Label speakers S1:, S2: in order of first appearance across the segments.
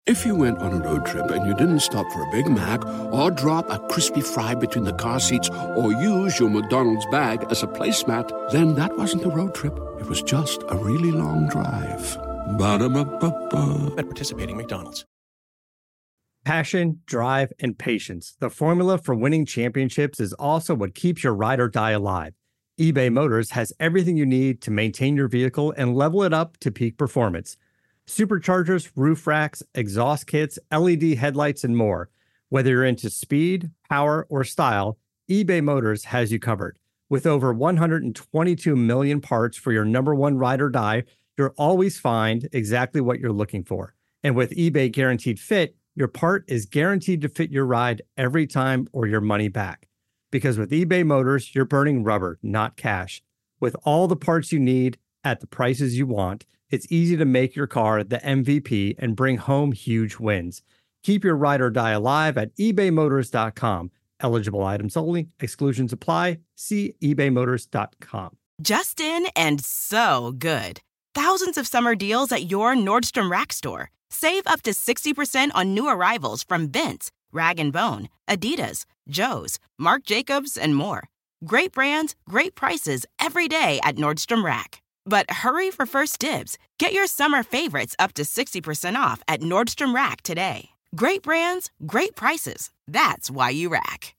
S1: If you went on a road trip and you didn't stop for a Big Mac or drop a crispy fry between the car seats or use your McDonald's bag as a placemat, then that wasn't a road trip. It was just a really long drive. Ba-da-ba-ba-ba.
S2: At participating McDonald's.
S3: Passion, drive, and patience. The formula for winning championships is also what keeps your ride or die alive. eBay Motors has everything you need to maintain your vehicle and level it up to peak performance. Superchargers, roof racks, exhaust kits, LED headlights, and more. Whether you're into speed, power, or style, eBay Motors has you covered. With over 122 million parts for your number one ride or die, you'll always find exactly what you're looking for. And with eBay Guaranteed Fit, your part is guaranteed to fit your ride every time or your money back. Because with eBay Motors, you're burning rubber, not cash. With all the parts you need at the prices you want, it's easy to make your car the MVP and bring home huge wins. Keep your ride or die alive at ebaymotors.com. Eligible items only. Exclusions apply. See ebaymotors.com.
S4: Justin and so good. Thousands of summer deals at your Nordstrom Rack store. Save up to 60% on new arrivals from Vince, Rag & Bone, Adidas, Joe's, Marc Jacobs, and more. Great brands, great prices every day at Nordstrom Rack. But hurry for first dibs. Get your summer favorites up to 60% off at Nordstrom Rack today. Great brands, great prices. That's why you rack.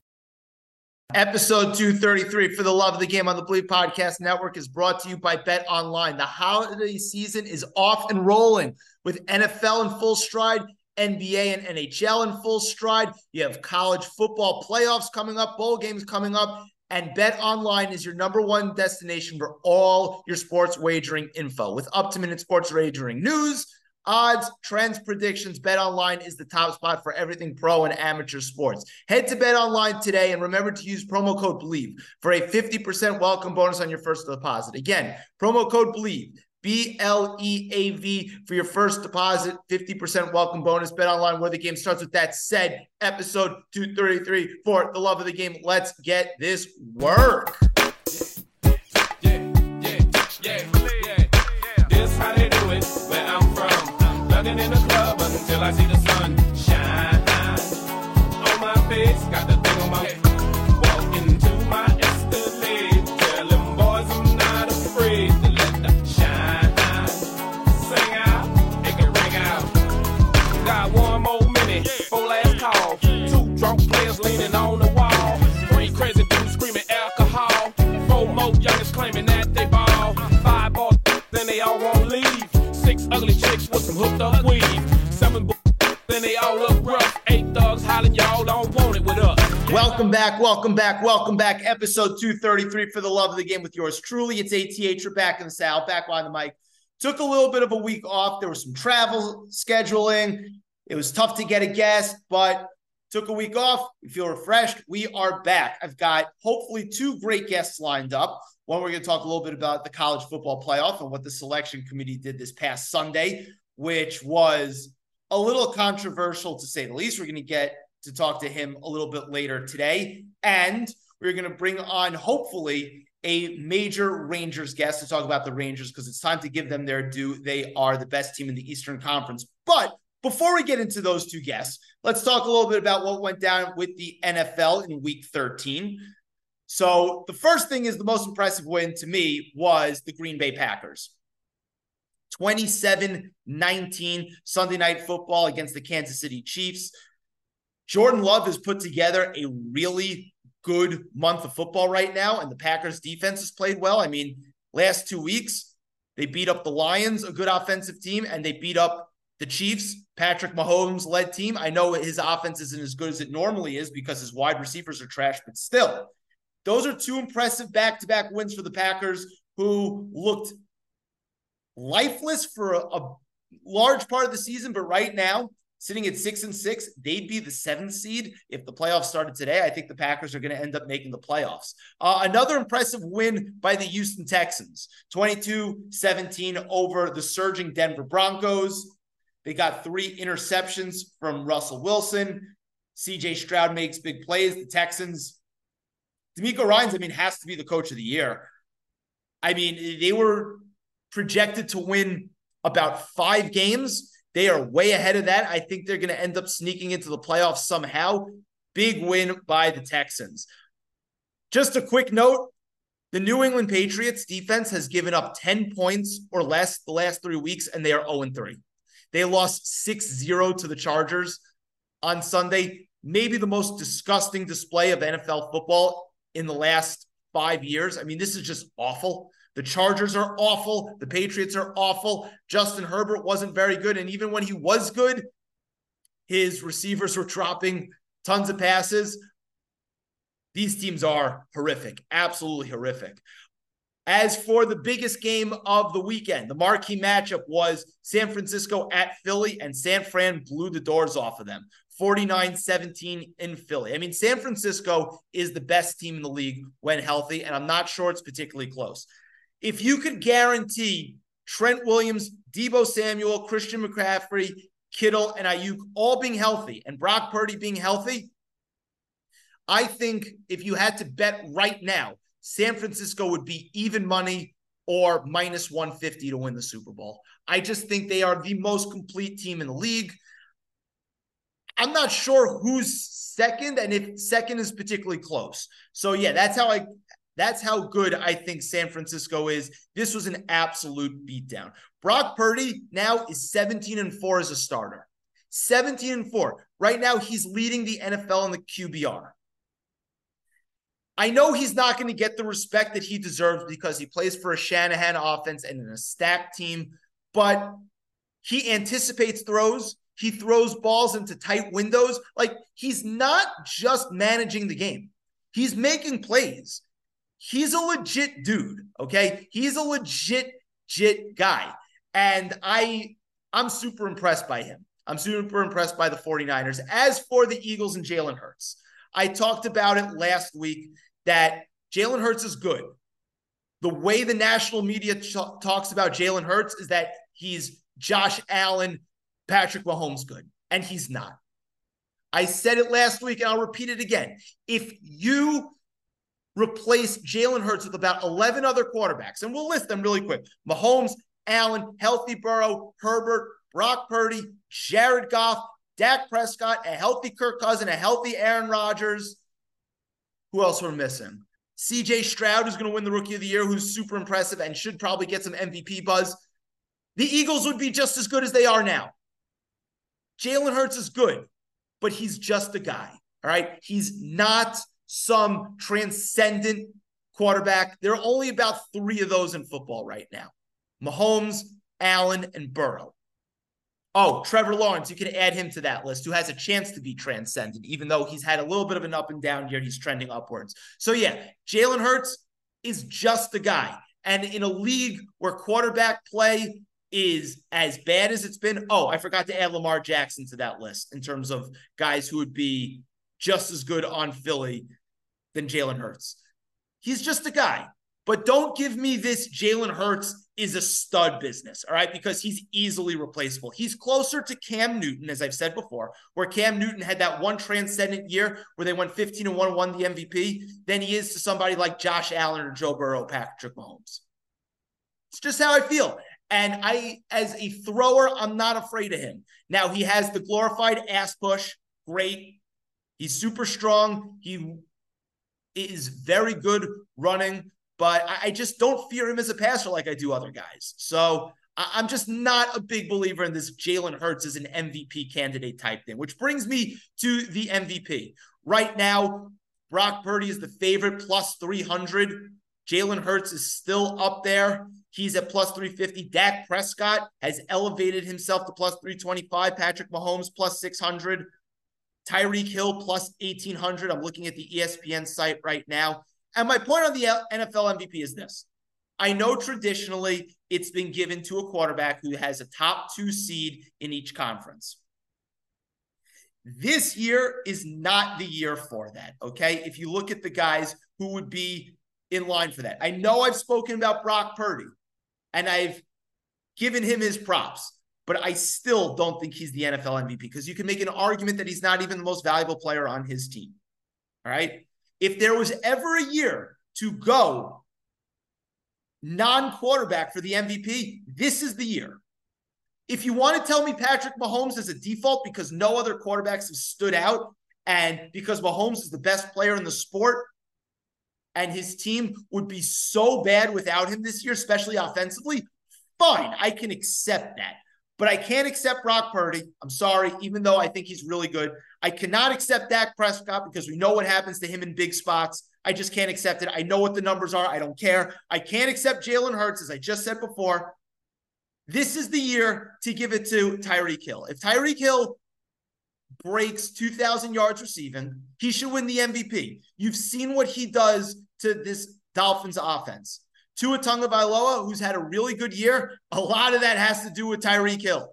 S5: Episode 233 for the Love of the Game on the Bleav Podcast Network is brought to you by Bet Online. The holiday season is off and rolling with NFL in full stride, NBA and NHL in full stride. You have college football playoffs coming up, bowl games coming up. And Bet Online is your number one destination for all your sports wagering info. With up-to-minute sports wagering news, odds, trends, predictions, Bet Online is the top spot for everything pro and amateur sports. Head to Bet Online today and remember to use promo code BLEAV for a 50% welcome bonus on your first deposit. Again, promo code BLEAV, BLEAV for your first deposit, 50% welcome bonus. Bet Online, where the game starts. With that said, episode 233 for the Love of the Game. Let's get this work.
S6: Yeah. This how they do it where I'm from. Thugging in the club until I see the sun shine on my face. Got the thing on my walk into my Escalade. Tell them boys I'm not afraid to let the shine sing out, make it ring out. Got one more minute, full last call. Two drunk players leaning on the wall. Three crazy dudes screaming alcohol. Four more youngers claiming that they ball. Five more then they all won't leave. Six ugly chicks with some hooked up weave. Seven then they all look rough. Eight thugs hollering y'all don't want it with us.
S5: Welcome back. Episode 233 for the Love of the Game with yours truly. It's ATH. You're back in the saddle, back on the mic. Took a little bit of a week off. There was some travel scheduling. It was tough to get a guest, but took a week off. We feel refreshed. We are back. I've got hopefully two great guests lined up. One, we're going to talk a little bit about the college football playoff and what the selection committee did this past Sunday, which was a little controversial to say the least. We're going to get to talk to him a little bit later today. And we're going to bring on, hopefully, a major Rangers guest to talk about the Rangers because it's time to give them their due. They are the best team in the Eastern Conference. But before we get into those two guests, let's talk a little bit about what went down with the NFL in Week 13. So the first thing is the most impressive win to me was the Green Bay Packers. 27-19 Sunday Night Football against the Kansas City Chiefs. Jordan Love has put together a really good month of football right now, and the Packers defense has played well. I mean, last 2 weeks, they beat up the Lions, a good offensive team, and they beat up the Chiefs, Patrick Mahomes-led team. I know his offense isn't as good as it normally is because his wide receivers are trash, but still, those are two impressive back-to-back wins for the Packers, who looked lifeless for a large part of the season, but right now, sitting at 6-6, they'd be the 7th seed. If the playoffs started today, I think the Packers are going to end up making the playoffs. Another impressive win by the Houston Texans, 22-17 over the surging Denver Broncos. They got 3 interceptions from Russell Wilson. CJ Stroud makes big plays. The Texans, DeMeco Ryans, has to be the coach of the year. They were projected to win about 5 games, They are way ahead of that. I think they're going to end up sneaking into the playoffs somehow. Big win by the Texans. Just a quick note, the New England Patriots defense has given up 10 points or less the last 3 weeks, and they are 0-3. They lost 6-0 to the Chargers on Sunday. Maybe the most disgusting display of NFL football in the last 5 years. I mean, this is just awful. The Chargers are awful. The Patriots are awful. Justin Herbert wasn't very good. And even when he was good, his receivers were dropping tons of passes. These teams are horrific, absolutely horrific. As for the biggest game of the weekend, the marquee matchup was San Francisco at Philly, and San Fran blew the doors off of them. 49-17 in Philly. I mean, San Francisco is the best team in the league when healthy, and I'm not sure it's particularly close. If you could guarantee Trent Williams, Deebo Samuel, Christian McCaffrey, Kittle, and Ayuk all being healthy, and Brock Purdy being healthy, I think if you had to bet right now, San Francisco would be even money or minus 150 to win the Super Bowl. I just think they are the most complete team in the league. I'm not sure who's second and if second is particularly close. So yeah, that's how good I think San Francisco is. This was an absolute beatdown. Brock Purdy now is 17-4 as a starter. 17-4. Right now, he's leading the NFL in the QBR. I know he's not going to get the respect that he deserves because he plays for a Shanahan offense and in a stacked team, but he anticipates throws. He throws balls into tight windows. Like, he's not just managing the game. He's making plays. He's a legit dude, okay? He's a legit guy. And I'm super impressed by him. I'm super impressed by the 49ers. As for the Eagles and Jalen Hurts, I talked about it last week that Jalen Hurts is good. The way the national media talks about Jalen Hurts is that he's Josh Allen, Patrick Mahomes good, and he's not. I said it last week, and I'll repeat it again. If you replace Jalen Hurts with about 11 other quarterbacks, and we'll list them really quick: Mahomes, Allen, healthy Burrow, Herbert, Brock Purdy, Jared Goff, Dak Prescott, a healthy Kirk Cousins, a healthy Aaron Rodgers. Who else we're missing? CJ Stroud, who's going to win the Rookie of the Year, who's super impressive and should probably get some MVP buzz. The Eagles would be just as good as they are now. Jalen Hurts is good, but he's just a guy, all right? He's not some transcendent quarterback. There are only about 3 of those in football right now: Mahomes, Allen, and Burrow. Oh, Trevor Lawrence, you can add him to that list, who has a chance to be transcendent, even though he's had a little bit of an up and down year. He's trending upwards. So yeah, Jalen Hurts is just a guy. And in a league where quarterback play is as bad as it's been, oh, I forgot to add Lamar Jackson to that list in terms of guys who would be just as good on Philly than Jalen Hurts. He's just a guy. But don't give me this Jalen Hurts is a stud business, all right? Because he's easily replaceable. He's closer to Cam Newton, as I've said before, where Cam Newton had that one transcendent year where they went 15-1 and won the MVP, than he is to somebody like Josh Allen or Joe Burrow, Patrick Mahomes. It's just how I feel. And as a thrower, I'm not afraid of him. Now, he has the glorified ass push. Great. He's super strong. He is very good running. But I just don't fear him as a passer like I do other guys. So I'm just not a big believer in this Jalen Hurts as an MVP candidate type thing, which brings me to the MVP. Right now, Brock Purdy is the favorite, plus 300. Jalen Hurts is still up there. He's at plus 350. Dak Prescott has elevated himself to plus 325. Patrick Mahomes, plus 600. Tyreek Hill, plus 1,800. I'm looking at the ESPN site right now. And my point on the NFL MVP is this. I know traditionally it's been given to a quarterback who has a top 2 seed in each conference. This year is not the year for that, okay? If you look at the guys who would be in line for that. I know I've spoken about Brock Purdy, and I've given him his props, but I still don't think he's the NFL MVP because you can make an argument that he's not even the most valuable player on his team, all right? If there was ever a year to go non-quarterback for the MVP, this is the year. If you want to tell me Patrick Mahomes is a default because no other quarterbacks have stood out and because Mahomes is the best player in the sport and his team would be so bad without him this year, especially offensively, fine, I can accept that. But I can't accept Brock Purdy. I'm sorry, even though I think he's really good. I cannot accept Dak Prescott because we know what happens to him in big spots. I just can't accept it. I know what the numbers are. I don't care. I can't accept Jalen Hurts, as I just said before. This is the year to give it to Tyreek Hill. If Tyreek Hill breaks 2,000 yards receiving, he should win the MVP. You've seen what he does to this Dolphins offense. Tua Tagovailoa, who's had a really good year, a lot of that has to do with Tyreek Hill.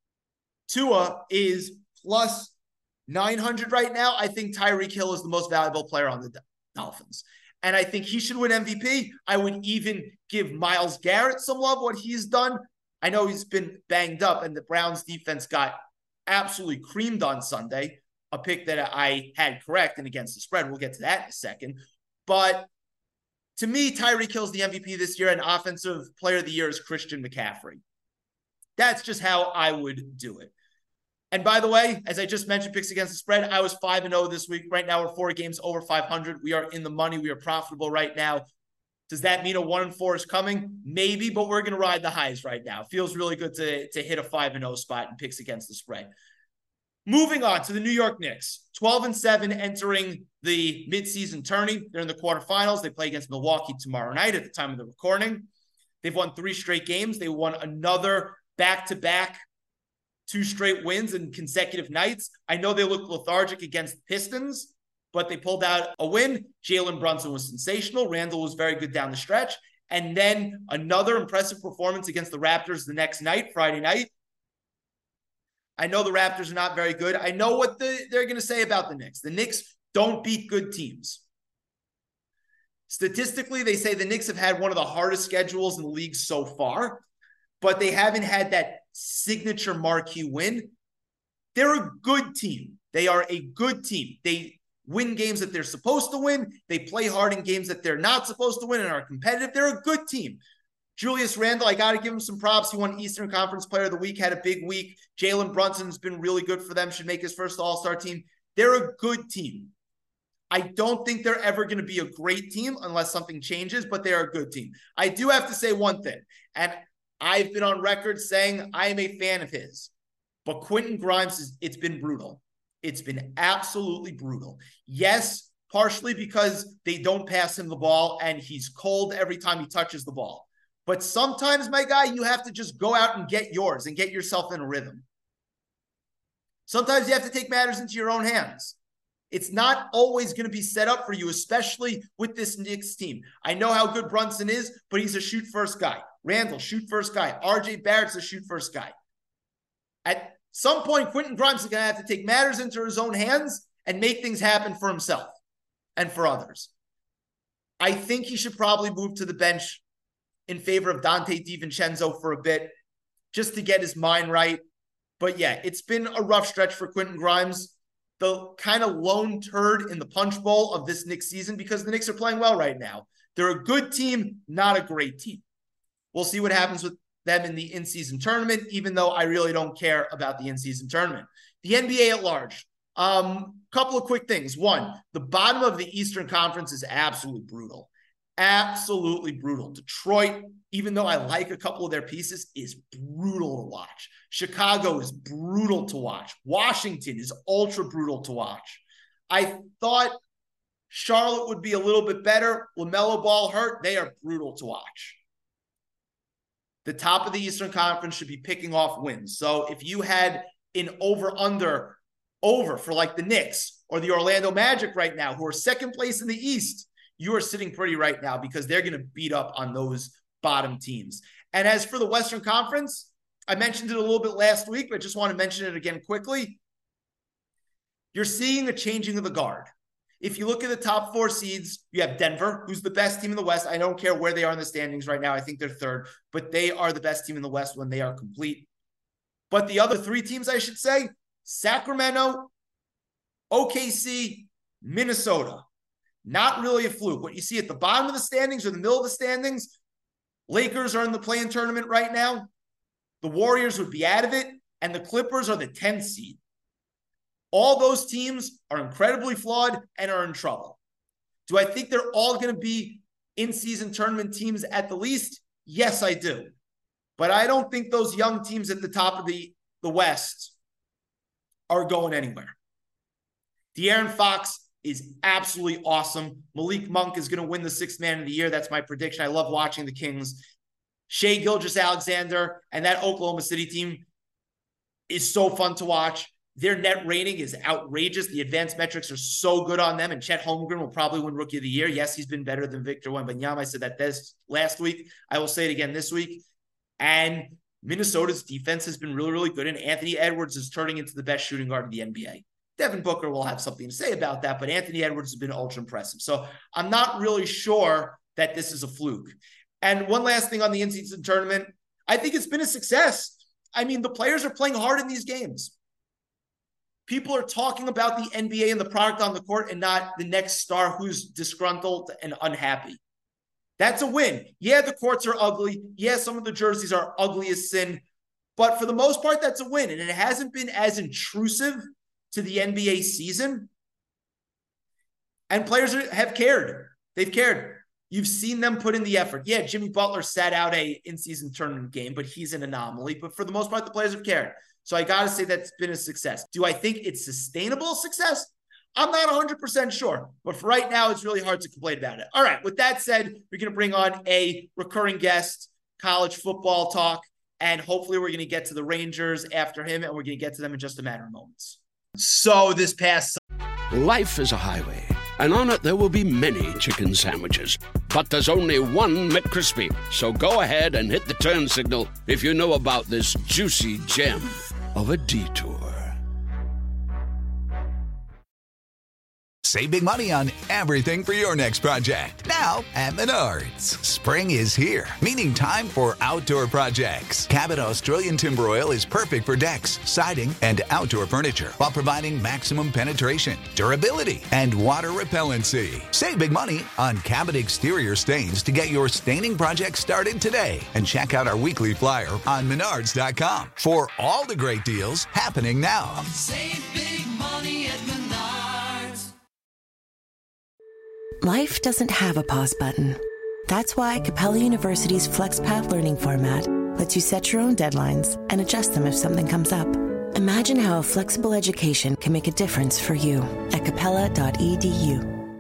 S5: Tua is plus 900 right now. I think Tyreek Hill is the most valuable player on the Dolphins. And I think he should win MVP. I would even give Myles Garrett some love, what he's done. I know he's been banged up, and the Browns defense got absolutely creamed on Sunday, a pick that I had correct and against the spread. We'll get to that in a second. But to me, Tyreek Hill's the MVP this year, and Offensive Player of the Year is Christian McCaffrey. That's just how I would do it. And by the way, as I just mentioned, picks against the spread, I was 5-0 this week. Right now, we're 4 games over 500. We are in the money. We are profitable right now. Does that mean a 1-4 is coming? Maybe, but we're going to ride the highs right now. It feels really good to hit a 5-0 spot in picks against the spread. Moving on to the New York Knicks, 12-7 entering the midseason tourney. They're in the quarterfinals. They play against Milwaukee tomorrow night at the time of the recording. They've won 3 straight games. They won another back-to-back 2 straight wins in consecutive nights. I know they looked lethargic against the Pistons, but they pulled out a win. Jalen Brunson was sensational. Randall was very good down the stretch. And then another impressive performance against the Raptors the next night, Friday night. I know the Raptors are not very good. I know what they're going to say about the Knicks. The Knicks don't beat good teams. Statistically, they say the Knicks have had one of the hardest schedules in the league so far, but they haven't had that signature marquee win. They're a good team. They are a good team. They win games that they're supposed to win. They play hard in games that they're not supposed to win and are competitive. They're a good team. Julius Randle, I got to give him some props. He won Eastern Conference Player of the Week, had a big week. Jalen Brunson's been really good for them, should make his first All-Star team. They're a good team. I don't think they're ever going to be a great team unless something changes, but they're a good team. I do have to say one thing, and I've been on record saying I am a fan of his, but Quentin Grimes, it's been brutal. It's been absolutely brutal. Yes, partially because they don't pass him the ball, and he's cold every time he touches the ball. But sometimes, my guy, you have to just go out and get yours and get yourself in a rhythm. Sometimes you have to take matters into your own hands. It's not always going to be set up for you, especially with this Knicks team. I know how good Brunson is, but he's a shoot-first guy. Randall, shoot-first guy. RJ Barrett's a shoot-first guy. At some point, Quentin Grimes is going to have to take matters into his own hands and make things happen for himself and for others. I think he should probably move to the bench in favor of Dante DiVincenzo for a bit, just to get his mind right. But yeah, it's been a rough stretch for Quentin Grimes, the kind of lone turd in the punch bowl of this Knicks season, because the Knicks are playing well right now. They're a good team, not a great team. We'll see what happens with them in the in-season tournament, even though I really don't care about the in-season tournament. The NBA at large. Couple of quick things. One, the bottom of the Eastern Conference is absolutely brutal. Absolutely brutal. Detroit, even though I like a couple of their pieces, is brutal to watch. Chicago is brutal to watch. Washington is ultra brutal to watch. I thought Charlotte would be a little bit better. LaMelo Ball hurt. They are brutal to watch. The top of the Eastern Conference should be picking off wins. So if you had an over for like the Knicks or the Orlando Magic right now, who are second place in the East, you are sitting pretty right now because they're going to beat up on those bottom teams. And as for the Western Conference, I mentioned it a little bit last week, but I just want to mention it again quickly. You're seeing a changing of the guard. If you look at the top 4 seeds, you have Denver, who's the best team in the West. I don't care where they are in the standings right now. I think they're 3rd, but they are the best team in the West when they are complete. But the other 3 teams, I should say, Sacramento, OKC, Minnesota. Not really a fluke. What you see at the bottom of the standings or the middle of the standings, Lakers are in the play-in tournament right now. The Warriors would be out of it, and the Clippers are the 10th seed. All those teams are incredibly flawed and are in trouble. Do I think they're all going to be in-season tournament teams at the least? Yes, I do. But I don't think those young teams at the top of the West are going anywhere. De'Aaron Fox is absolutely awesome. Malik Monk is going to win the sixth man of the year. That's my prediction. I love watching the Kings. Shai Gilgeous-Alexander and that Oklahoma City team is so fun to watch. Their net rating is outrageous. The advanced metrics are so good on them. And Chet Holmgren will probably win Rookie of the Year. Yes, he's been better than Victor Wembanyama. I said that this last week. I will say it again this week. And Minnesota's defense has been really, really good. And Anthony Edwards is turning into the best shooting guard in the NBA. Devin Booker will have something to say about that, but Anthony Edwards has been ultra impressive. So I'm not really sure that this is a fluke. And one last thing on the in-season tournament, I think it's been a success. I mean, the players are playing hard in these games. People are talking about the NBA and the product on the court and not the next star who's disgruntled and unhappy. That's a win. Yeah, the courts are ugly. Yeah, some of the jerseys are ugly as sin. But for the most part, that's a win. And it hasn't been as intrusive to the NBA season. And players have cared. They've cared. You've seen them put in the effort. Yeah, Jimmy Butler sat out a in-season tournament game, but he's an anomaly. But for the most part, the players have cared. So I got to say that's been a success. Do I think it's sustainable success? I'm not 100% sure. But for right now, it's really hard to complain about it. All right, with that said, we're going to bring on a recurring guest, college football talk, and hopefully we're going to get to the Rangers after him, and we're going to get to them in just a matter of moments. So this past
S1: Life is a highway, and on it there will be many chicken sandwiches. But there's only one McCrispy. So go ahead and hit the turn signal if you know about this juicy gem of a detour.
S2: Save big money on everything for your next project. Now at Menards. Spring is here, meaning time for outdoor projects. Cabot Australian Timber Oil is perfect for decks, siding, and outdoor furniture while providing maximum penetration, durability, and water repellency. Save big money on Cabot exterior stains to get your staining project started today. And check out our weekly flyer on Menards.com for all the great deals happening now.
S7: Save big money at Menards.
S8: Life doesn't have a pause button. That's why Capella University's FlexPath learning format lets you set your own deadlines and adjust them if something comes up. Imagine how a flexible education can make a difference for you at capella.edu.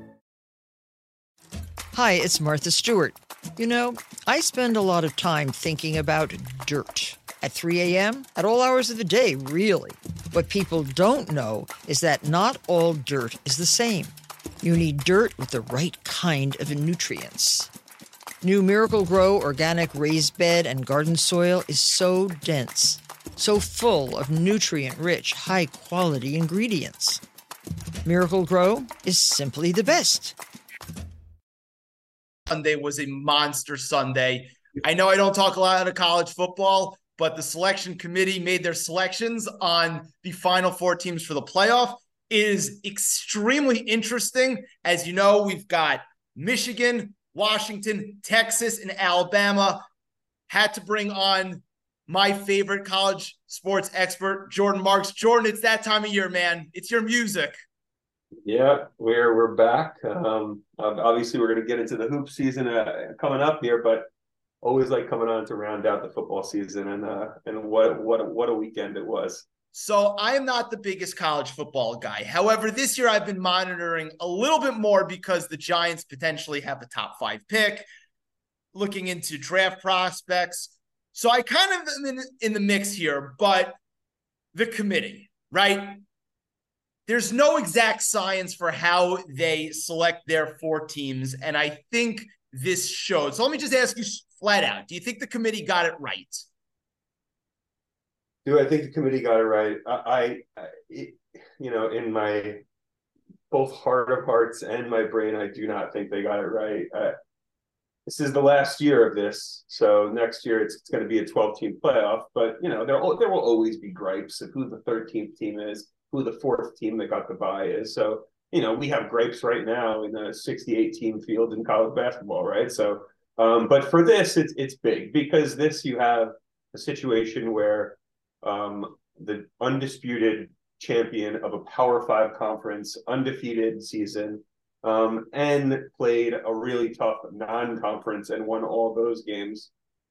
S9: Hi, it's Martha Stewart. You know, I spend a lot of time thinking about dirt. At 3 a.m., at all hours of the day, really. What people don't know is that not all dirt is the same. You need dirt with the right kind of nutrients. New Miracle-Gro organic raised bed and garden soil is so dense, so full of nutrient-rich, high-quality ingredients. Miracle-Gro is simply the best.
S5: Sunday was a monster Sunday. I know I don't talk a lot of college football, but the selection committee made their selections on the final four teams for the playoff. It is extremely interesting. As you know, we've got Michigan, Washington, Texas, and Alabama. Had to bring on my favorite college sports expert, Jordan Marks. Jordan, it's that time of year, man. It's your music.
S10: Yeah, we're back. Obviously, we're going to get into the hoop season coming up here, but always like coming on to round out the football season. And what a weekend it was.
S5: So I am not the biggest college football guy. However, this year I've been monitoring a little bit more because the Giants potentially have a top 5 pick, looking into draft prospects. So I kind of am in the mix here, but the committee, right? There's no exact science for how they select their 4 teams, and I think this showed. So let me just ask you flat out, do you think the committee got it right?
S10: Do I think the committee got it right? I in my both heart of hearts and my brain, I do not think they got it right. This is the last year of this, so next year it's going to be a 12-team playoff. But there will always be gripes of who the 13th team is, who the 4th team that got the bye is. So we have gripes right now in the 68-team field in college basketball, right? So, but for this, it's big because this you have a situation where the undisputed champion of a Power 5 conference, undefeated season, and played a really tough non-conference and won all those games.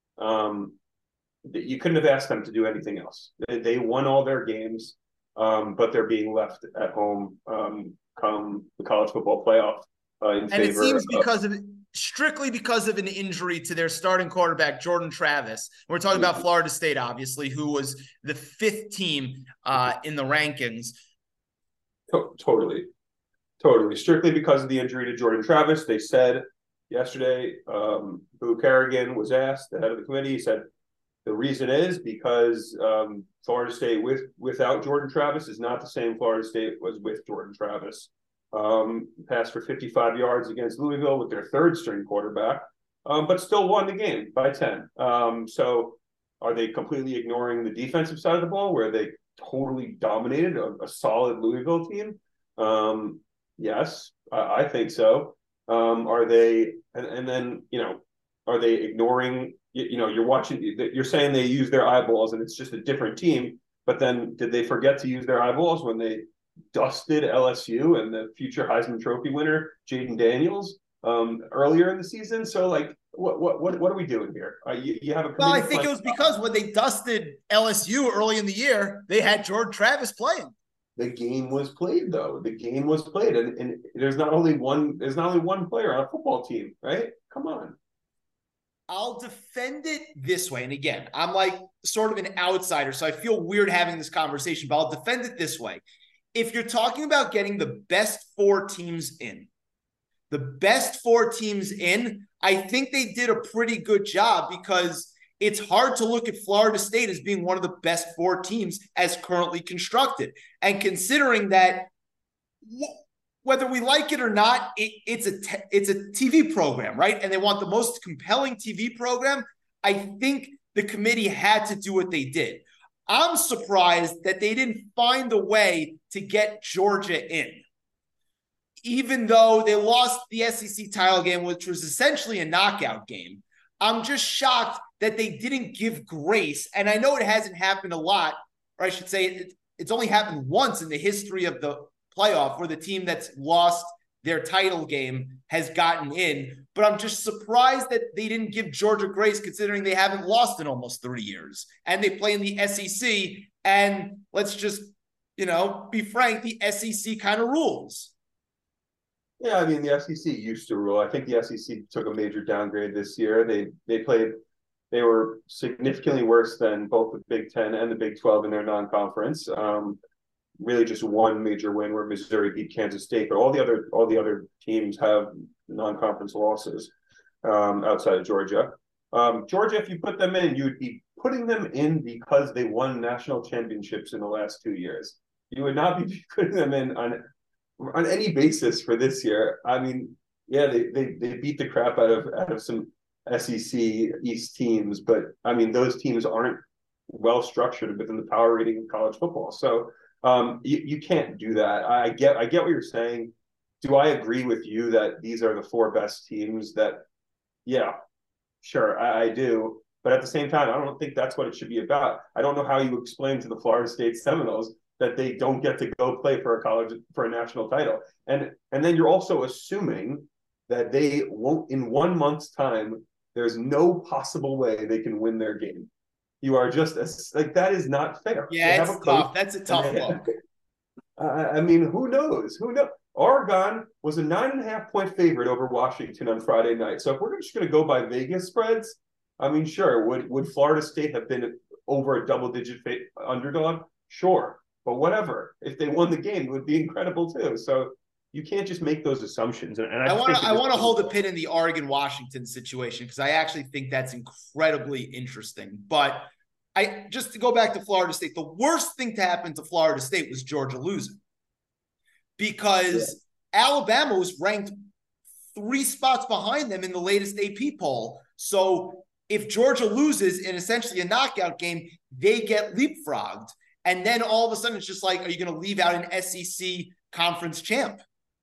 S10: You couldn't have asked them to do anything else. They won all their games, but they're being left at home come the college football playoff. And
S5: it seems strictly because of an injury to their starting quarterback, Jordan Travis. We're talking about Florida State, obviously, who was the 5th team in the rankings.
S10: Totally. Strictly because of the injury to Jordan Travis. They said yesterday, Boo Carrigan was asked, the head of the committee, he said, the reason is because Florida State without Jordan Travis is not the same Florida State was with Jordan Travis. Passed for 55 yards against Louisville with their 3rd string quarterback, but still won the game by 10. So are they completely ignoring the defensive side of the ball where they totally dominated a solid Louisville team? Yes, I think so. Are they, and then, are they ignoring, you're watching, you're saying they use their eyeballs and it's just a different team, but then did they forget to use their eyeballs when they dusted LSU and the future Heisman Trophy winner, Jaden Daniels, earlier in the season? So what are we doing here? You have a
S5: well, I think it was because when they dusted LSU early in the year, they had Jordan Travis playing.
S10: The game was played, though. The game was played, and there's not only one player on a football team, right? Come on.
S5: I'll defend it this way. And again, I'm like sort of an outsider, so I feel weird having this conversation, but I'll defend it this way. If you're talking about getting the best 4 teams in, I think they did a pretty good job because it's hard to look at Florida State as being one of the best 4 teams as currently constructed. And considering that, whether we like it or not, it's a TV program, right? And they want the most compelling TV program. I think the committee had to do what they did. I'm surprised that they didn't find a way to get Georgia in. Even though they lost the SEC title game, which was essentially a knockout game, I'm just shocked that they didn't give grace. And I know it hasn't happened a lot, or I should say it's only happened once in the history of the playoff where the team that's lost their title game has gotten in. But I'm just surprised that they didn't give Georgia grace considering they haven't lost in almost 3 years. And they play in the SEC. And let's just, be frank, the SEC kind of rules.
S10: Yeah, I mean, the SEC used to rule. I think the SEC took a major downgrade this year. They were significantly worse than both the Big Ten and the Big 12 in their non-conference. Really just one major win where Missouri beat Kansas State, but all the other teams have non-conference losses outside of Georgia. Georgia, if you put them in, you would be putting them in because they won national championships in the last 2 years. You would not be putting them in on any basis for this year. I mean, yeah, they beat the crap out of some SEC East teams, but I mean, those teams aren't well structured within the power rating of college football. So you can't do that. I get what you're saying. Do I agree with you that these are the 4 best teams? Yeah, sure, I do. But at the same time, I don't think that's what it should be about. I don't know how you explain to the Florida State Seminoles that they don't get to go play for a national title. And then you're also assuming that they won't, in 1 month's time, there's no possible way they can win their game. You are just that is not fair.
S5: Yeah, it's tough. That's a tough look.
S10: I mean, who knows? Oregon was a 9.5-point favorite over Washington on Friday night. So if we're just going to go by Vegas spreads, I mean, sure. Would Florida State have been over a double-digit underdog? Sure. But whatever. If they won the game, it would be incredible too. So you can't just make those assumptions. And I want
S5: to hold a pin in the Oregon-Washington situation because I actually think that's incredibly interesting. But just to go back to Florida State, the worst thing to happen to Florida State was Georgia losing because Alabama was ranked 3 spots behind them in the latest AP poll. So if Georgia loses in essentially a knockout game, they get leapfrogged. And then all of a sudden, it's just like, are you going to leave out an SEC conference champ?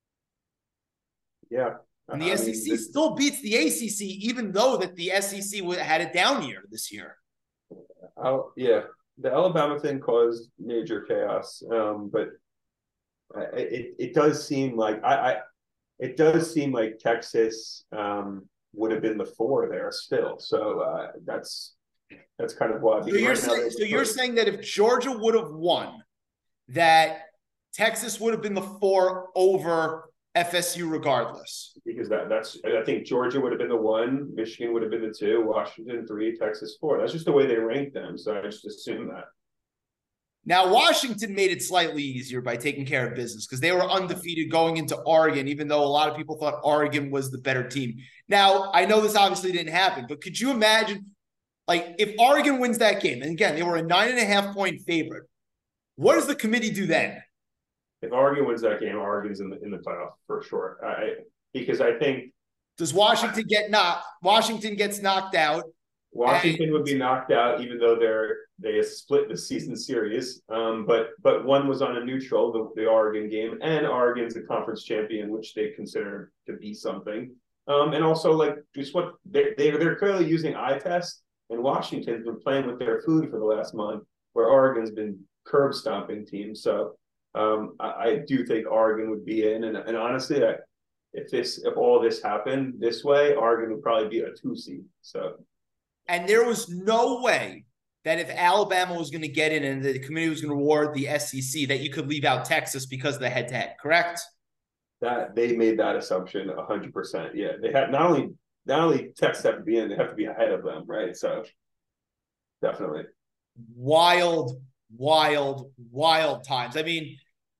S10: Yeah.
S5: And the SEC still beats the ACC, even though that the SEC had a down year this year.
S10: Yeah, the Alabama thing caused major chaos, but it does seem like it does seem like Texas would have been the 4 there still. So that's kind of why.
S5: So you're saying that if Georgia would have won, that Texas would have been the 4 over FSU regardless.
S10: Because I think Georgia would have been the 1, Michigan would have been the 2, Washington 3, Texas 4. That's just the way they ranked them. So I just assume that.
S5: Now, Washington made it slightly easier by taking care of business because they were undefeated going into Oregon, even though a lot of people thought Oregon was the better team. Now, I know this obviously didn't happen, but could you imagine, like, if Oregon wins that game, and again, they were a 9.5-point favorite, what does the committee do then?
S10: If Oregon wins that game, Oregon's in the playoff for sure. Because I think,
S5: does Washington Washington gets knocked out.
S10: Washington would be knocked out, even though they split the season series. But one was on a neutral, the Oregon game, and Oregon's a conference champion, which they consider to be something. And also, like, just what they're clearly using eye test, and Washington's been playing with their food for the last month, where Oregon's been curb stomping teams. So I do think Oregon would be in, and honestly, if all this happened this way, Oregon would probably be a 2 seed. So.
S5: And there was no way that if Alabama was going to get in and the committee was going to reward the SEC, that you could leave out Texas because of the head-to-head, correct?
S10: That they made that assumption 100%. Yeah, they had not only Texas have to be in, they have to be ahead of them, right? So definitely
S5: wild times. I mean,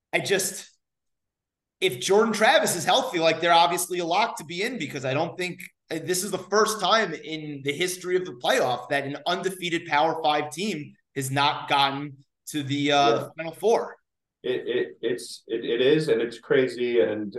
S5: if Jordan Travis is healthy, like, they're obviously a lock to be in, because I don't think this is the first time in the history of the playoff that an undefeated Power 5 team has not gotten to the Final Four.
S10: It is, and it's crazy, and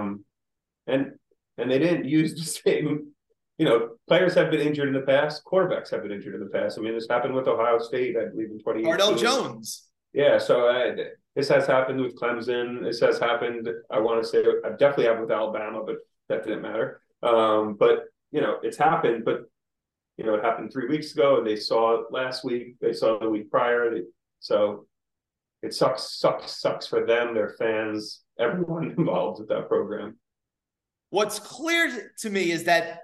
S10: they didn't use the same. Players have been injured in the past. Quarterbacks have been injured in the past. I mean, this happened with Ohio State, I believe, in 2018.
S5: Cardell Jones.
S10: Yeah, so this has happened with Clemson. This has happened, I want to say, I definitely happened with Alabama, but that didn't matter. But it's happened. But it happened 3 weeks ago, and they saw it last week. They saw it the week prior. So it sucks for them, their fans, everyone involved with that program.
S5: What's clear to me is that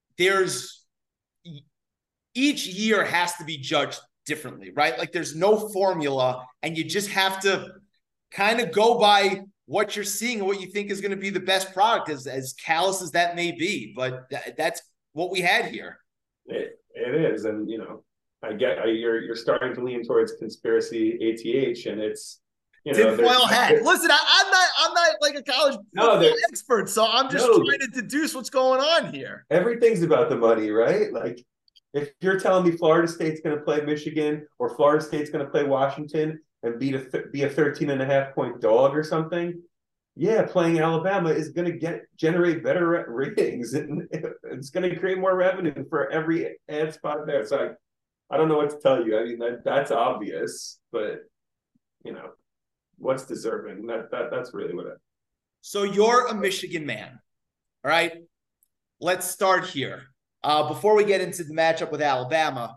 S5: each year has to be judged differently, right? Like, there's no formula, and you just have to kind of go by what you're seeing and what you think is going to be the best product, as callous as that may be. But that's what we had here.
S10: It is. And, I get you're starting to lean towards conspiracy ATH, and it's,
S5: tinfoil hat. Listen, I'm not like a college expert, so I'm just trying to deduce what's going on here.
S10: Everything's about the money, right? Like, if you're telling me Florida State's going to play Michigan, or Florida State's going to play Washington and be a 13.5-point dog or something, yeah, playing Alabama is going to generate better ratings, and it's going to create more revenue for every ad spot there. So I don't know what to tell you. I mean, that's obvious, but what's deserving? That's really what it.
S5: So you're a Michigan man, all right? Let's start here. Before we get into the matchup with Alabama,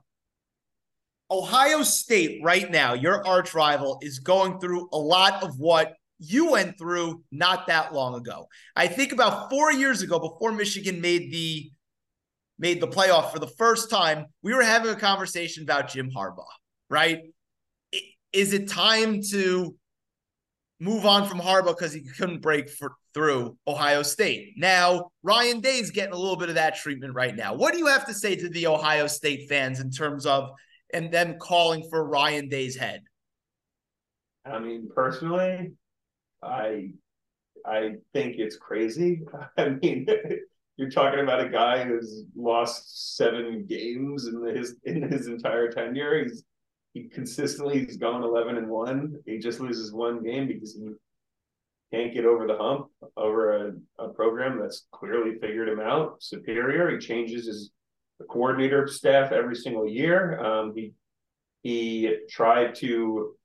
S5: Ohio State right now, your arch rival, is going through a lot of what you went through not that long ago. I think about 4 years ago, before Michigan made the playoff for the first time, we were having a conversation about Jim Harbaugh, right? Is it time to move on from Harbaugh because he couldn't break through Ohio State? Now, Ryan Day's getting a little bit of that treatment right now. What do you have to say to the Ohio State fans in terms of and them calling for Ryan Day's head?
S10: I mean, personally, I think it's crazy. I mean, you're talking about a guy who's lost 7 games in his entire tenure. He's gone 11-1. He just loses 1 game because he can't get over the hump over a program that's clearly figured him out, superior. He changes the coordinator staff every single year. He tried to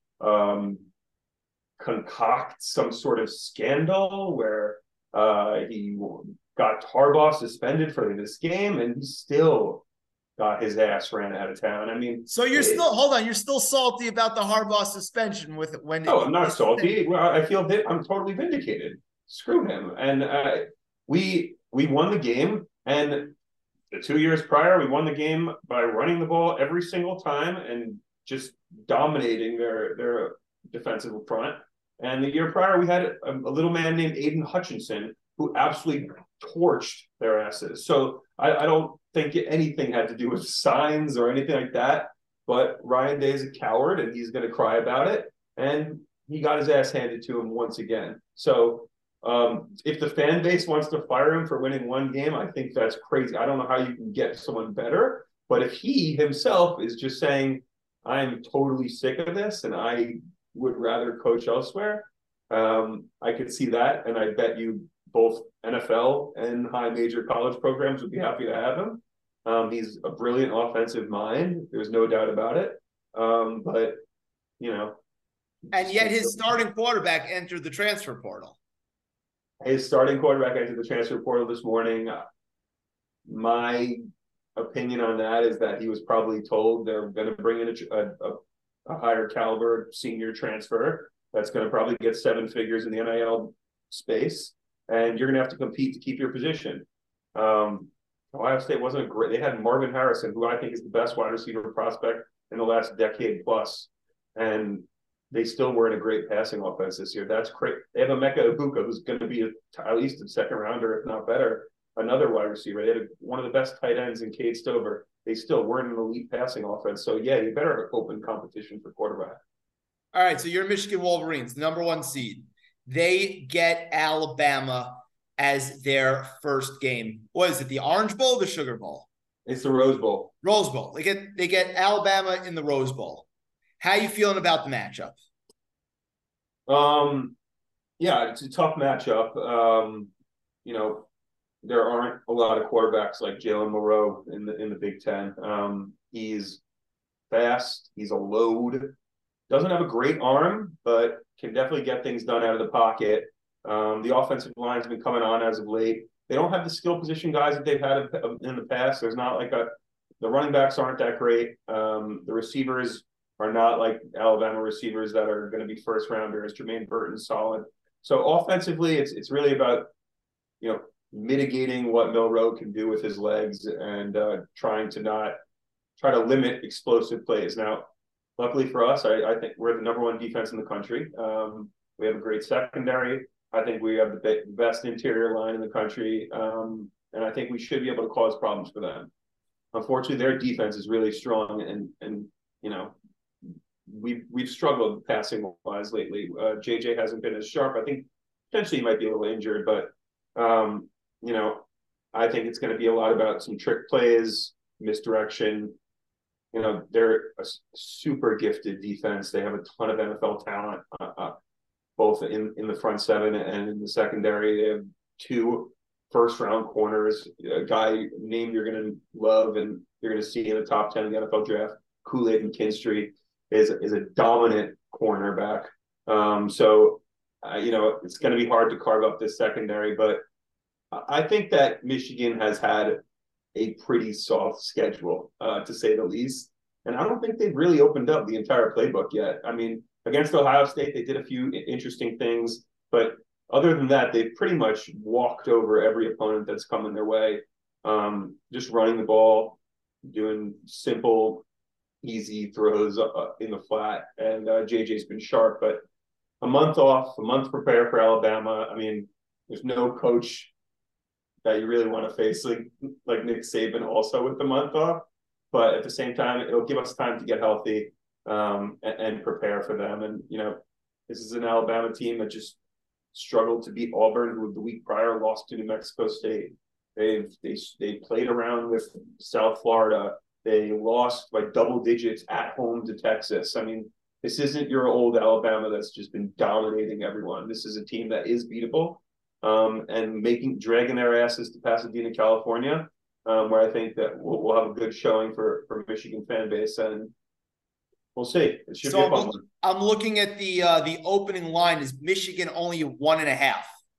S10: concoct some sort of scandal where he got Harbaugh suspended for this game, and he still got his ass ran out of town. I mean,
S5: so you're still salty about the Harbaugh suspension
S10: No, I'm not salty. Well, I feel that I'm totally vindicated. Screw him. And we won the game, and the 2 years prior, we won the game by running the ball every single time and just dominating their defensive front. And the year prior, we had a little man named Aiden Hutchinson who absolutely torched their asses. So I don't think anything had to do with signs or anything like that. But Ryan Day is a coward, and he's going to cry about it. And he got his ass handed to him once again. So if the fan base wants to fire him for winning one game, I think that's crazy. I don't know how you can get someone better. But if he himself is just saying, I'm totally sick of this and I would rather coach elsewhere, I could see that. And I bet you both NFL and high major college programs would be happy to have him. He's a brilliant offensive mind. There's no doubt about it. But, you know.
S5: And yet his starting quarterback entered the transfer portal.
S10: His starting quarterback entered the transfer portal this morning. My opinion on that is that he was probably told they're going to bring in a higher caliber senior transfer that's going to probably get 7 figures in the NIL space, and you're going to have to compete to keep your position. Ohio State wasn't great. They had Marvin Harrison, who I think is the best wide receiver prospect in the last decade plus, and they still weren't a great passing offense this year. That's great. They have Emeka Ibuka, who's going to be at least a second rounder, if not better. Another wide receiver. They had one of the best tight ends in Cade Stover. They still weren't an elite passing offense. So, yeah, you better open competition for quarterback.
S5: All right, so you're Michigan Wolverines, the number 1 seed. They get Alabama as their first game. What is it, the Orange Bowl or the Sugar Bowl?
S10: It's the Rose Bowl.
S5: Rose Bowl. They get Alabama in the Rose Bowl. How are you feeling about the matchup?
S10: Yeah, it's a tough matchup. You know, there aren't a lot of quarterbacks like Jalen Moreau in the Big Ten. He's fast. He's a load. Doesn't have a great arm, but can definitely get things done out of the pocket. The offensive line's been coming on as of late. They don't have the skill position guys that they've had in the past. There's not like the running backs aren't that great. The receivers are not like Alabama receivers that are going to be first rounders. Jermaine Burton's solid. So offensively, it's really about, you know, mitigating what Milroe can do with his legs and trying to limit explosive plays. Now, luckily for us, I think we're the number 1 defense in the country. We have a great secondary. I think we have the best interior line in the country. And I think we should be able to cause problems for them. Unfortunately, their defense is really strong and you know, we've struggled passing wise lately. JJ hasn't been as sharp. I think potentially he might be a little injured, but you know, I think it's going to be a lot about some trick plays, misdirection. You know, they're a super gifted defense. They have a ton of NFL talent, both in the front 7 and in the secondary. They have 2 first-round corners, a guy named you're going to love and you're going to see in the top 10 of the NFL draft. Kool-Aid McKinstry is a dominant cornerback. So, you know, it's going to be hard to carve up this secondary, but I think that Michigan has had a pretty soft schedule, to say the least. And I don't think they've really opened up the entire playbook yet. I mean, against Ohio State, they did a few interesting things, but other than that, they've pretty much walked over every opponent that's coming their way. Just running the ball, doing simple, easy throws in the flat. And JJ's been sharp, but a month off, a month to prepare for Alabama. I mean, there's no coach that you really want to face like Nick Saban also with the month off. But at the same time, it'll give us time to get healthy and prepare for them. And, you know, this is an Alabama team that just struggled to beat Auburn, who the week prior lost to New Mexico State. They played around with South Florida. They lost by double digits at home to Texas. I mean, this isn't your old Alabama that's just been dominating everyone. This is a team that is beatable. And dragging their asses to Pasadena, California, where I think that we'll have a good showing for Michigan fan base, and we'll see. It should be a fun one.
S5: I'm looking at the opening line is Michigan only 1.5.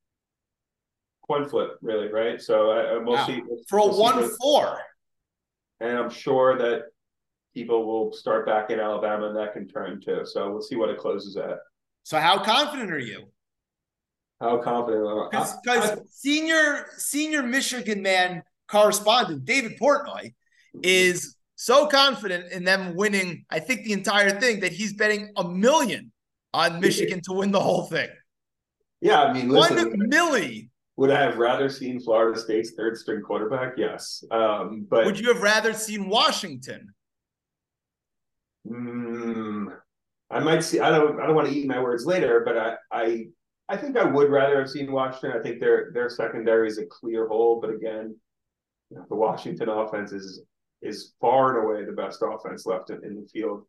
S10: Coin flip, really, right? So we'll see.
S5: For a 1-4.
S10: And I'm sure that people will start back in Alabama and that can turn too. So we'll see what it closes at.
S5: So how confident are you?
S10: How confident am I?
S5: Because senior Michigan man correspondent David Portnoy is so confident in them winning, I think, the entire thing that he's betting $1 million on Michigan to win the whole thing.
S10: Yeah, I mean, listen,
S5: $1 million.
S10: Would I have rather seen Florida State's third string quarterback? Yes. But
S5: would you have rather seen Washington?
S10: I might see. I don't want to eat my words later, but I think I would rather have seen Washington. I think their secondary is a clear hole, but again, the Washington offense is far and away the best offense left in the field.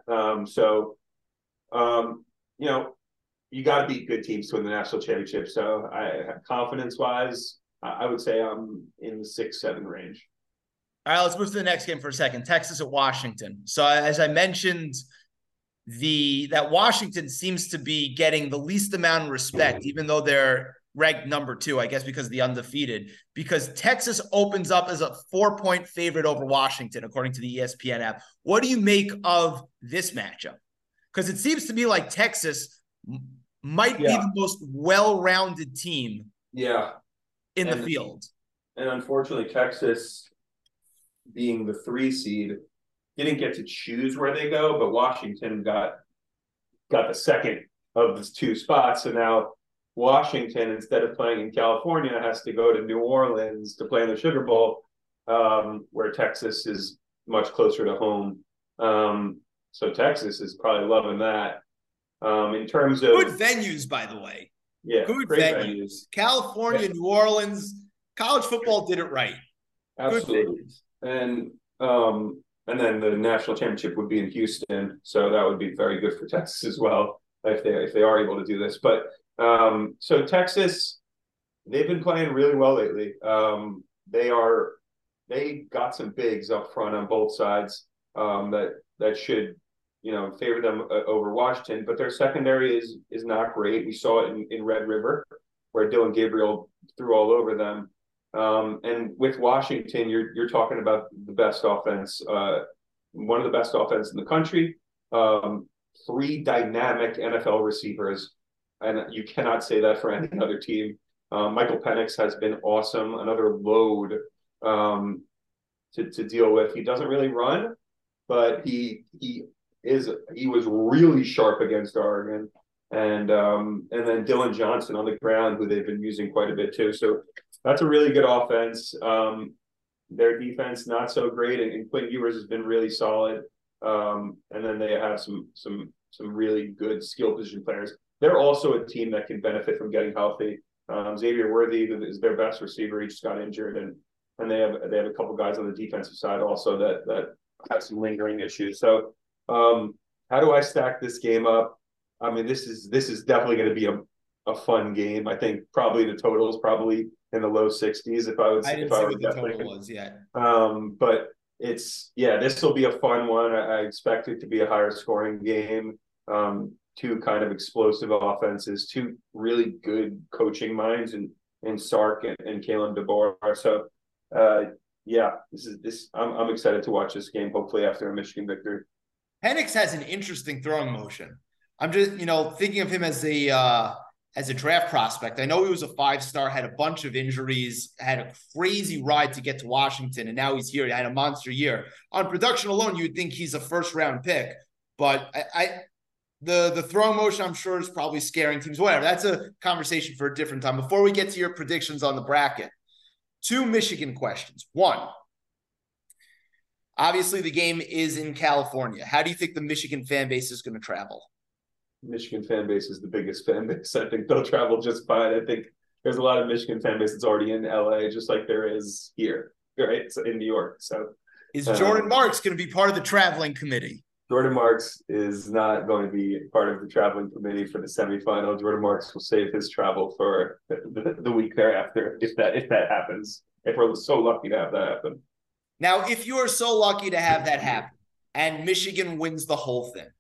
S10: You got to beat good teams to win the national championship. So confidence-wise, I would say I'm in the 6-7 range.
S5: All right, let's move to the next game for a second. Texas at Washington. So as I mentioned, that Washington seems to be getting the least amount of respect, even though they're ranked number 2, I guess, because of the undefeated, because Texas opens up as a 4-point favorite over Washington, according to the ESPN app. What do you make of this matchup? Because it seems to me like Texas might be the most well-rounded team in the field.
S10: And unfortunately, Texas, being the 3 seed, didn't get to choose where they go, but Washington got the second of the 2 spots. So now Washington, instead of playing in California, has to go to New Orleans to play in the Sugar Bowl, where Texas is much closer to home. So Texas is probably loving that. In terms of
S5: good venues, by the way.
S10: Yeah,
S5: good venues. California, New Orleans, college football did it right.
S10: Absolutely. And then the national championship would be in Houston, so that would be very good for Texas as well if they are able to do this. But so Texas, they've been playing really well lately. They got some bigs up front on both sides that should favor them over Washington, but their secondary is not great. We saw it in Red River, where Dylan Gabriel threw all over them. And with Washington, you're talking about the best offense, one of the best offense in the country. 3 dynamic NFL receivers, and you cannot say that for any other team. Michael Penix has been awesome, another load to deal with. He doesn't really run, but he was really sharp against Oregon, and then Dylan Johnson on the ground, who they've been using quite a bit too. So that's a really good offense. Their defense not so great, and Quinn Ewers has been really solid. And then they have some really good skill position players. They're also a team that can benefit from getting healthy. Xavier Worthy is their best receiver. He just got injured, and they have a couple guys on the defensive side also that have some lingering issues. So how do I stack this game up? I mean, this is definitely going to be a fun game. I think probably the total is probably in the low 60s.
S5: I didn't see what the total was yet.
S10: But this will be a fun one. I expect it to be a higher scoring game. 2 kind of explosive offenses, 2 really good coaching minds in Sark and Kalen DeBoer. So I'm excited to watch this game, hopefully after a Michigan victory.
S5: Penix has an interesting throwing motion. I'm just, thinking of him as a draft prospect. I know he was a 5-star, had a bunch of injuries, had a crazy ride to get to Washington, and now he's here. He had a monster year. On production alone, you would think he's a first-round pick, but the throwing motion, I'm sure, is probably scaring teams. Whatever. That's a conversation for a different time. Before we get to your predictions on the bracket, 2 Michigan questions. 1, obviously the game is in California. How do you think the Michigan fan base is going to travel?
S10: Michigan fan base is the biggest fan base. I think they'll travel just fine. I think there's a lot of Michigan fan base that's already in LA, just like there is here, right? So in New York. So
S5: is Jordan Marks going to be part of the traveling committee?
S10: Jordan Marks is not going to be part of the traveling committee for the semifinal. Jordan Marks will save his travel for the week thereafter, if that happens. If we're so lucky to have that happen.
S5: Now, if you are so lucky to have that happen and Michigan wins the whole thing,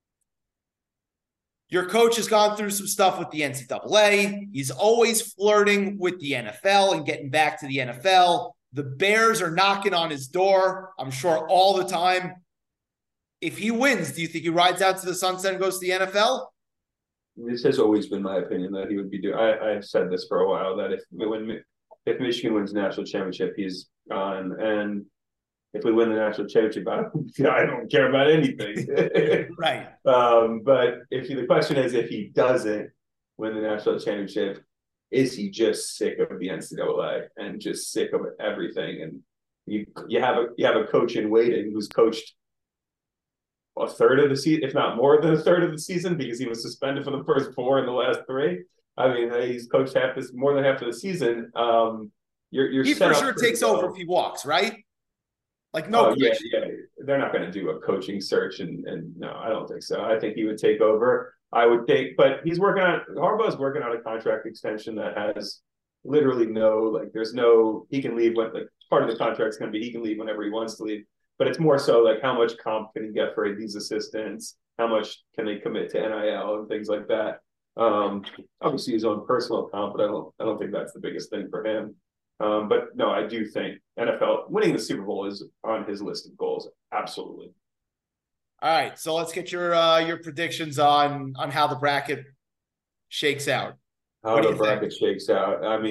S5: your coach has gone through some stuff with the NCAA. He's always flirting with the NFL and getting back to the NFL. The Bears are knocking on his door, I'm sure, all the time. If he wins, do you think he rides out to the sunset and goes to the NFL?
S10: This has always been my opinion that he would be doing. I've said this for a while that if Michigan wins the national championship, he's gone. And if we win the national championship, I don't care about anything.
S5: Right.
S10: But the question is, if he doesn't win the national championship, is he just sick of the NCAA and just sick of everything? And you have a coach in waiting who's coached a third of the season, if not more than a third of the season, because he was suspended for the first 4 in the last 3. I mean, he's coached more than half of the season.
S5: He for sure takes over if he walks, right? Like, no.
S10: Yeah. They're not going to do a coaching search, and no, I don't think so. I think he would take over. But Harbaugh's working on a contract extension that has literally he can leave when, part of the contract is going to be he can leave whenever he wants to leave. But it's more so how much comp can he get for these assistants? How much can they commit to NIL and things like that? Obviously his own personal comp, but I don't think that's the biggest thing for him. But no, I do think NFL winning the Super Bowl is on his list of goals. Absolutely.
S5: All right, so let's get your predictions on how the bracket shakes out.
S10: How the bracket shakes out. I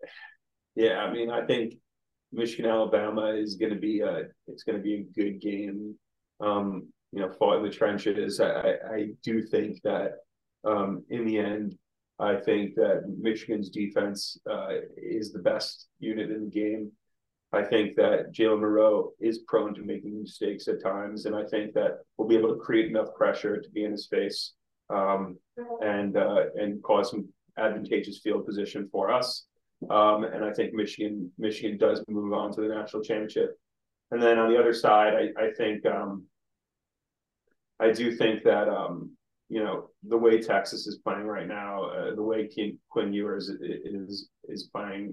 S10: think Michigan, Alabama is going to be a good game. Fought in the trenches. I do think that in the end, I think that Michigan's defense is the best unit in the game. I think that Jalen Monroe is prone to making mistakes at times, and I think that we'll be able to create enough pressure to be in his face and cause some advantageous field position for us. And I think Michigan does move on to the national championship. And then on the other side, I do think that the way Texas is playing right now, the way Quinn Ewers is playing,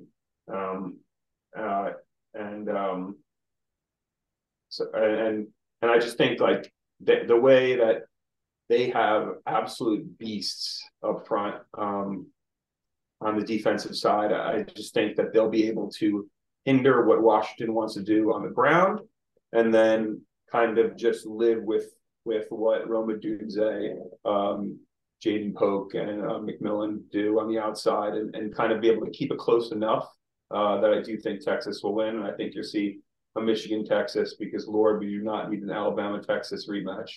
S10: and I just think the way that they have absolute beasts up front on the defensive side, I just think that they'll be able to hinder what Washington wants to do on the ground, and then kind of just live with what Rome Odunze, Jaden Polk, and McMillan do on the outside, and kind of be able to keep it close enough that I do think Texas will win. And I think you'll see a Michigan-Texas, because, Lord, we do not need an Alabama-Texas rematch.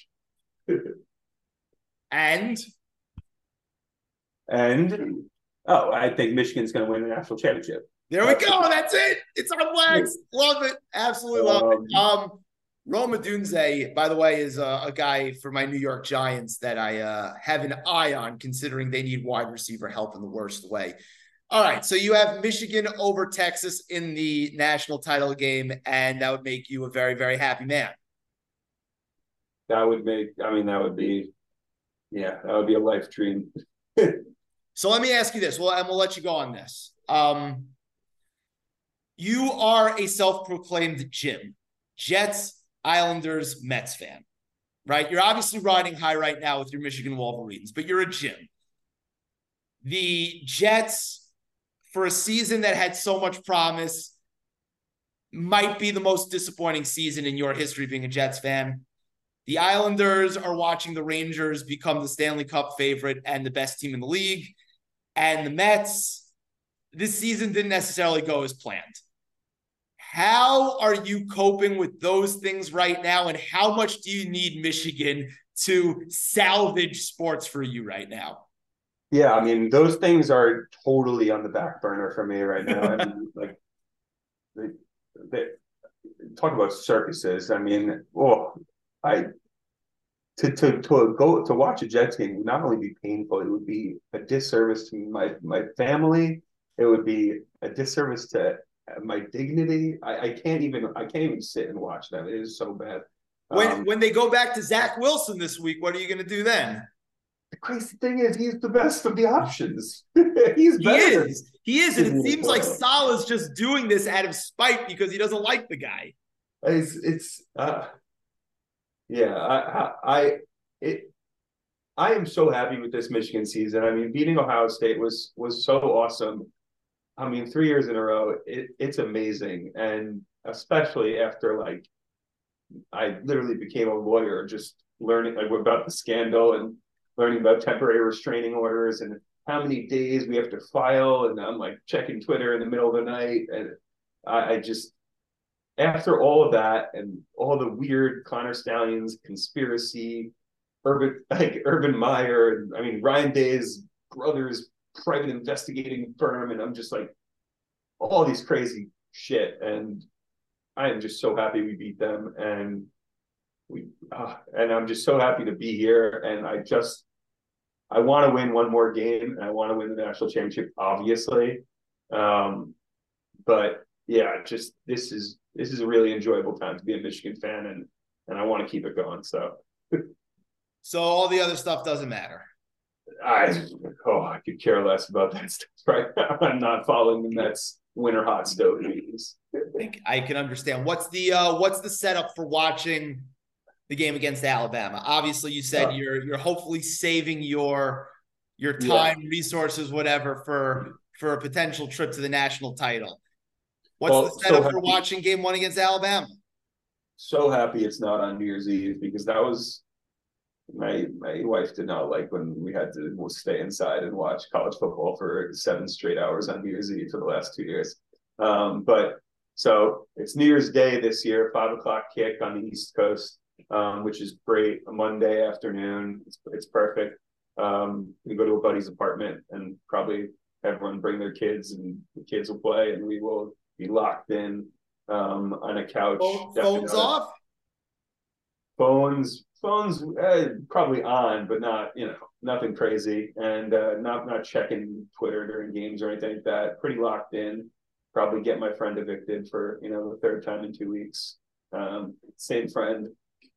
S10: I think Michigan's going to win the national championship.
S5: There we go. That's it. It's on wax. Love it. Absolutely love it. Rome Odunze, by the way, is a guy for my New York Giants that I have an eye on, considering they need wide receiver help in the worst way. All right, so you have Michigan over Texas in the national title game, and that would make you a very, very happy man.
S10: That would be a life dream.
S5: So let me ask you this. Well, and we'll let you go on this. You are a self-proclaimed Jim, Jets, Islanders, Mets fan, right? You're obviously riding high right now with your Michigan Wolverines, but you're a Jim. The Jets, for a season that had so much promise, might be the most disappointing season in your history being a Jets fan. The Islanders are watching the Rangers become the Stanley Cup favorite and the best team in the league. And the Mets, this season didn't necessarily go as planned. How are you coping with those things right now? And how much do you need Michigan to salvage sports for you right now?
S10: Yeah, I mean, those things are totally on the back burner for me right now. I mean, they talk about circuses. I mean, to watch a Jets game would not only be painful, it would be a disservice to my family. It would be a disservice to my dignity. I can't even sit and watch them. It is so bad.
S5: When they go back to Zach Wilson this week, what are you going to do then?
S10: The crazy thing is, he's the best of the options. He
S5: is, and it seems like Salah's just doing this out of spite because he doesn't like the guy.
S10: I am so happy with this Michigan season. I mean, beating Ohio State was so awesome. I mean, 3 years in a row, it's amazing. And especially after like I literally became a lawyer, just learning like about the scandal and learning about temporary restraining orders and how many days we have to file. And I'm like checking Twitter in the middle of the night. And I just, after all of that and all the weird Connor Stallions conspiracy, Urban Meyer, and I mean, Ryan Day's brother's private investigating firm. And I'm just like, all these crazy shit. And I am just so happy we beat them. And and I'm just so happy to be here. And I want to win one more game, and I want to win the national championship, obviously. But yeah, just this is a really enjoyable time to be a Michigan fan, and I want to keep it going. So
S5: all the other stuff doesn't matter.
S10: I could care less about that stuff right now. I'm not following the Mets winter hot stove meetings.
S5: I can understand. What's the setup for watching the game against Alabama? Obviously, you said you're hopefully saving your time, resources, whatever, for a potential trip to the national title. What's the setup for watching game 1 against Alabama?
S10: So happy it's not on New Year's Eve, because that was my wife did not like when we had to stay inside and watch college football for 7 straight hours on New Year's Eve for the last 2 years. But so it's New Year's Day this year, 5:00 kick on the East Coast. Which is great. A Monday afternoon, it's perfect. We go to a buddy's apartment, and probably everyone bring their kids, and the kids will play, and we will be locked in on a couch.
S5: Phones off?
S10: Phones probably on, but not, nothing crazy, and not checking Twitter during games or anything like that. Pretty locked in. Probably get my friend evicted for the 3rd time in 2 weeks. Same friend.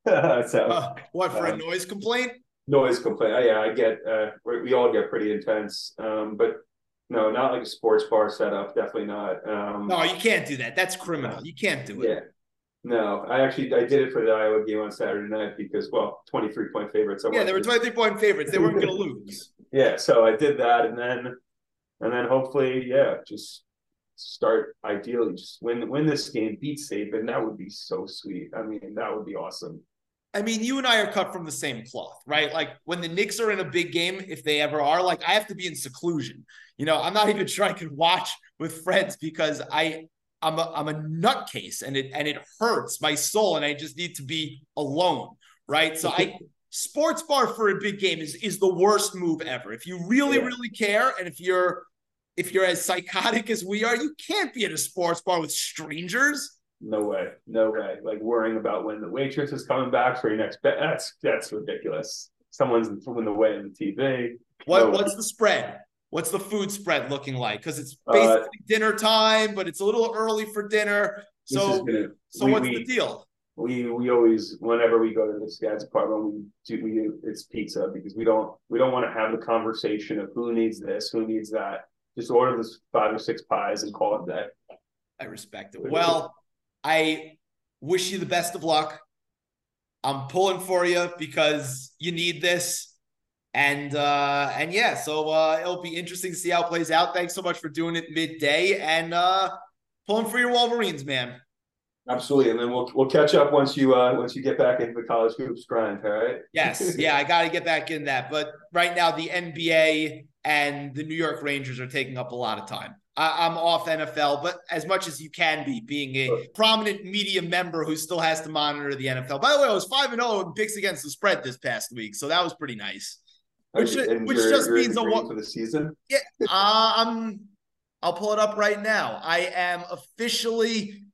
S5: For a noise complaint?
S10: Noise complaint. Yeah, I get. We all get pretty intense, but no, not like a sports bar setup. Definitely not.
S5: No, you can't do that. That's criminal. You can't do it.
S10: Yeah, no. I did it for the Iowa game on Saturday night because 23-point favorites.
S5: Yeah, they were 23-point favorites. They weren't going to lose.
S10: Yeah, so I did that, and then hopefully, just start ideally just win this game, beat Saban. That would be so sweet. I mean, that would be awesome.
S5: I mean, you and I are cut from the same cloth, right? Like when the Knicks are in a big game, if they ever are, like I have to be in seclusion. I'm not even sure I can watch with friends because I'm a nutcase and it hurts my soul and I just need to be alone, right? So sports bar for a big game is the worst move ever. If you really care, and if you're as psychotic as we are, you can't be at a sports bar with strangers.
S10: No way. Like worrying about when the waitress is coming back for your next bet. That's ridiculous. Someone's in the way of the TV.
S5: What's the spread? What's the food spread looking like? Because it's basically dinner time, but it's a little early for dinner. So what's the deal?
S10: We always, whenever we go to this guy's apartment, it's pizza, because we don't want to have the conversation of who needs this, who needs that. Just order this 5 or 6 pies and call it a day.
S5: I respect it. Well, I wish you the best of luck. I'm pulling for you because you need this. And so it'll be interesting to see how it plays out. Thanks so much for doing it midday and pulling for your Wolverines, man.
S10: Absolutely. And then we'll catch up once you get back into the college hoops grind, all right?
S5: Yes. Yeah, I got to get back in that. But right now the NBA and the New York Rangers are taking up a lot of time. I'm off NFL, but as much as you can be, being a prominent media member who still has to monitor the NFL. By the way, I was 5-0 in picks against the spread this past week, so that was pretty nice. Which just means a what
S10: for the season?
S5: Yeah, I'll pull it up right now. I am officially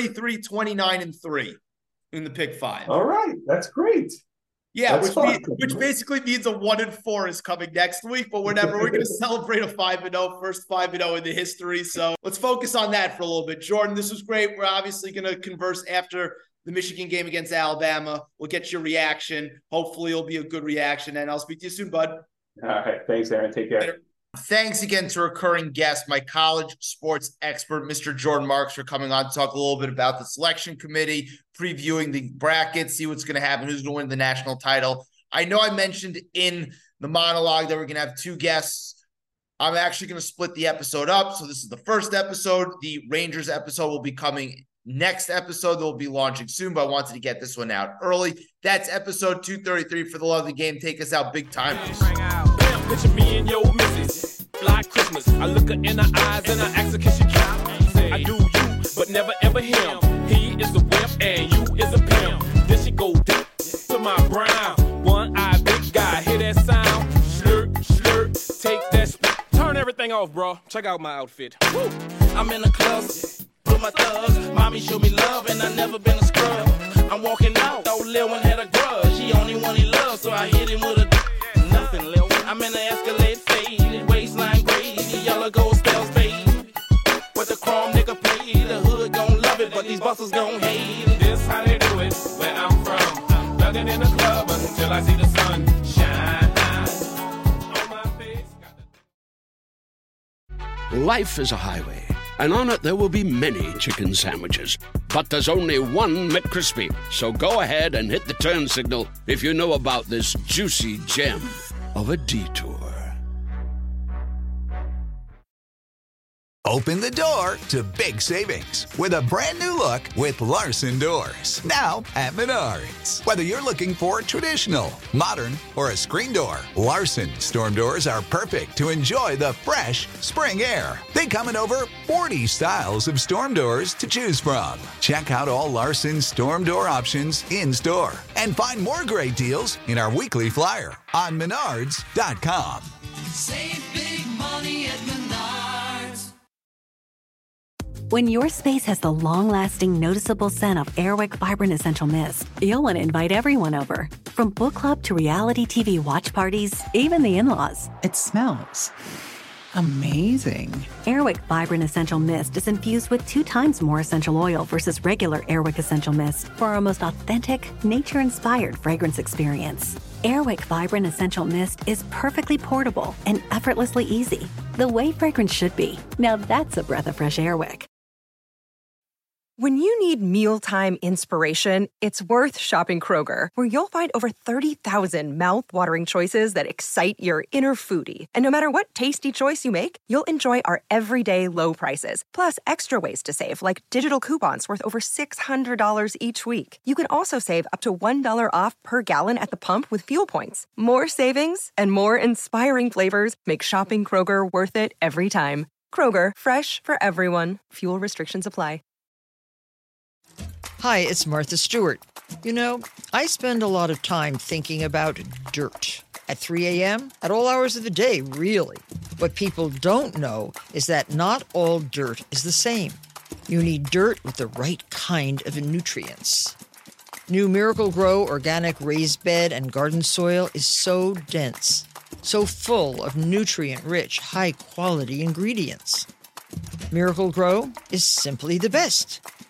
S5: 33-29-3 in the pick 5.
S10: All right, that's great.
S5: Yeah, which basically means a 1-4 is coming next week, but whatever. We're going to celebrate a 5-0, first 5-0 in the history. So let's focus on that for a little bit. Jordan, this was great. We're obviously going to converse after the Michigan game against Alabama. We'll get your reaction. Hopefully it'll be a good reaction, and I'll speak to you soon, bud.
S10: All right. Thanks, Aaron. Take care.
S5: Later. Thanks again to recurring guest, my college sports expert, Mr. Jordan Marks, for coming on to talk a little bit about the selection committee, previewing the brackets, see what's going to happen, who's going to win the national title. I know I mentioned in the monologue that we're going to have 2 guests I'm actually going to split the episode up. So this is the first episode. The Rangers episode will be coming next episode. They'll be launching soon, but I wanted to get this one out early. That's episode 233 for the Love of the Game. Take us out big time.
S6: Picture me and your missus, like Christmas. I look her in the eyes and I ask her, can she count? I do you, but never ever him. He is a wimp and you is a pimp. Then she go down to my brown. One-eyed big guy, hear that sound? Slurp, slurp, take that turn everything off, bro. Check out my outfit. Woo.
S11: I'm in the club with my thugs. Mommy showed me love and I never been a scrub. I'm walking out, though Lil one had a grudge. He only one he loves, so I hit him with a nothing, Lil. I'm in the Escalade faded, waistline gray, the yellow gold spells, baby. What the chrome nigga play, the hood gon' love it, but these busters gon' hate it.
S6: This how they do it, where I'm from. I'm thugging in the club until I see the sun shine. On my face,
S1: Life is a highway, and on it there will be many chicken sandwiches. But there's only one McCrispy. So go ahead and hit the turn signal if you know about this juicy gem of a detour.
S2: Open the door to big savings with a brand new look with Larson Doors. Now at Menards. Whether you're looking for traditional, modern, or a screen door, Larson storm doors are perfect to enjoy the fresh spring air. They come in over 40 styles of storm doors to choose from. Check out all Larson storm door options in store and find more great deals in our weekly flyer on Menards.com.
S7: Save big money at Menards.
S12: When your space has the long-lasting, noticeable scent of Airwick Vibrant Essential Mist, you'll want to invite everyone over. From book club to reality TV watch parties, even the in-laws.
S13: It smells amazing.
S12: Airwick Vibrant Essential Mist is infused with 2 times more essential oil versus regular Airwick Essential Mist for our most authentic, nature-inspired fragrance experience. Airwick Vibrant Essential Mist is perfectly portable and effortlessly easy. The way fragrance should be. Now that's a breath of fresh Airwick.
S14: When you need mealtime inspiration, it's worth shopping Kroger, where you'll find over 30,000 mouth-watering choices that excite your inner foodie. And no matter what tasty choice you make, you'll enjoy our everyday low prices, plus extra ways to save, like digital coupons worth over $600 each week. You can also save up to $1 off per gallon at the pump with fuel points. More savings and more inspiring flavors make shopping Kroger worth it every time. Kroger, fresh for everyone. Fuel restrictions apply.
S9: Hi, it's Martha Stewart. You know, I spend a lot of time thinking about dirt. At 3 a.m., at all hours of the day, really. What people don't know is that not all dirt is the same. You need dirt with the right kind of nutrients. New Miracle-Gro organic raised bed and garden soil is so dense, so full of nutrient-rich, high-quality ingredients. Miracle-Gro is simply the best.